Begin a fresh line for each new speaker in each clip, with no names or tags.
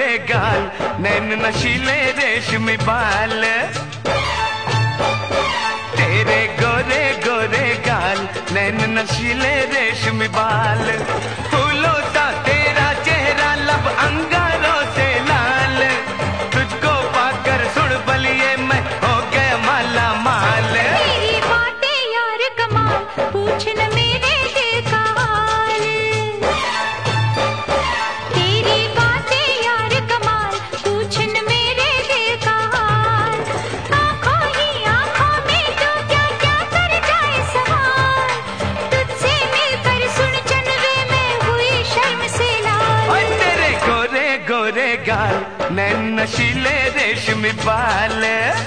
गोरे गाल, नैन नशीले रेशमी बाल। तेरे गोरे गोरे गाल, नैन नशीले रेशमी बाल। फूलों सा तेरा चेहरा, लब अंगारों से लाल। तुझको पाकर सुन बलिए मैं हो गया माला माल।
तेरी बातें यार कमाल, पूछ न मेरे दिल का हाल। तेरी बातें यार कमाल, पूछ न मेरे दिल का हाल। आँखों ही आँखों में तू क्या क्या कर जाए सवाल। तुझसे मिलकर सुन चनवे में हुई शर्म से लाल।
और तेरे गोरे गोरे गाल, नैन नशीले रेशमी बाल।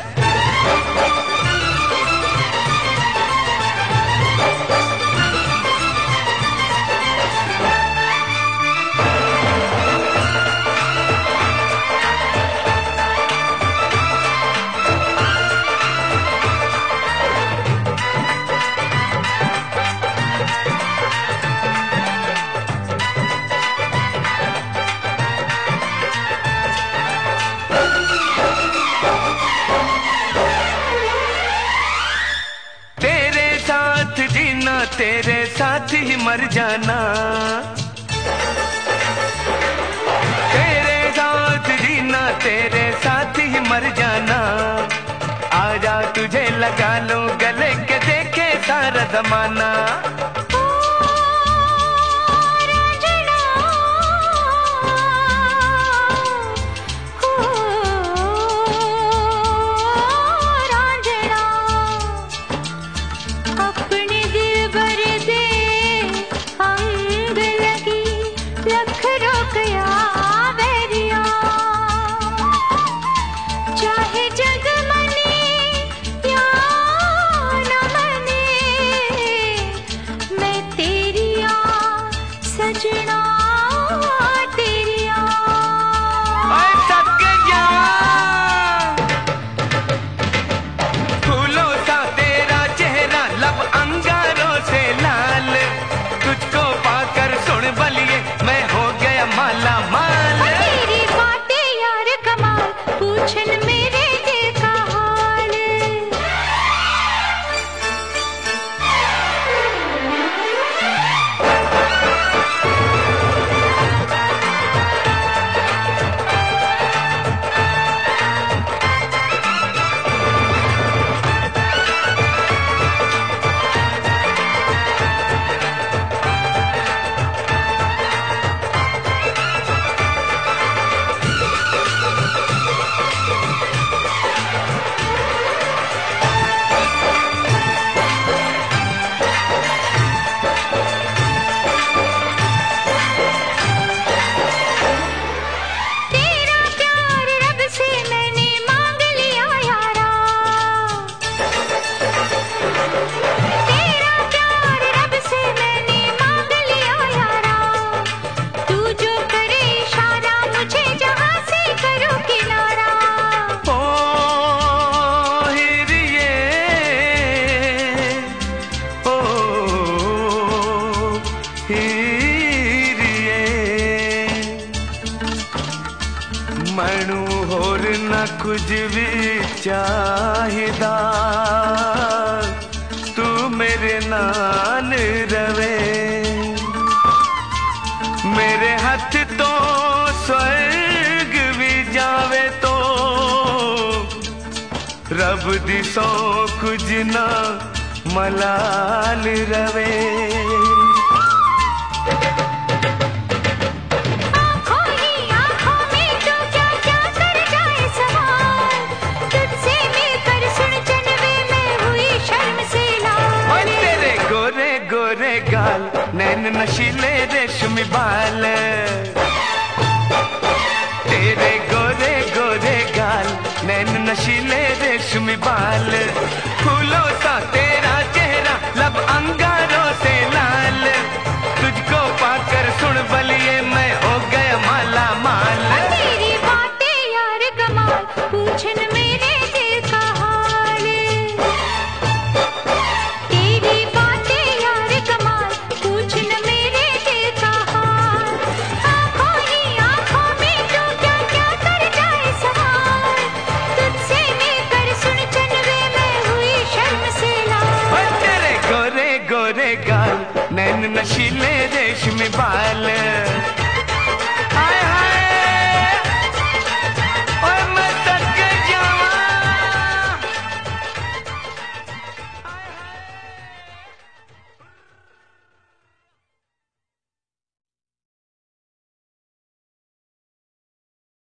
तेरे साथ ही मर जाना, तेरे साथ जीना, तेरे साथ ही मर जाना। आजा तुझे लगा लूं गले के, देखे सारा जमाना। मैनू होर ना कुछ भी चाहिदा, तू मेरे नाल रवे। मेरे हाथ तो स्वर्ग भी जावे तो रब दी सौ कुछ ना मलाल रवे। गोरे गाल, नैन नशीले रेशमी बाल। तेरे गोरे गोरे गाल, नैन नशीले रेशमी बाल। फूलों सा तेरा चेहरा, लब अंगारों से लाल। तुझको पाकर सुन बलिए मैं हो गया माला माल।
तेरी बातें यार कमाल, पूछ न मेरे दिल का हाल। तेरी बातें यार कमाल, पूछ न मेरे दिल का हाल। आँखों ही आँखों में तू क्या क्या
नशीले रेशमी बाल।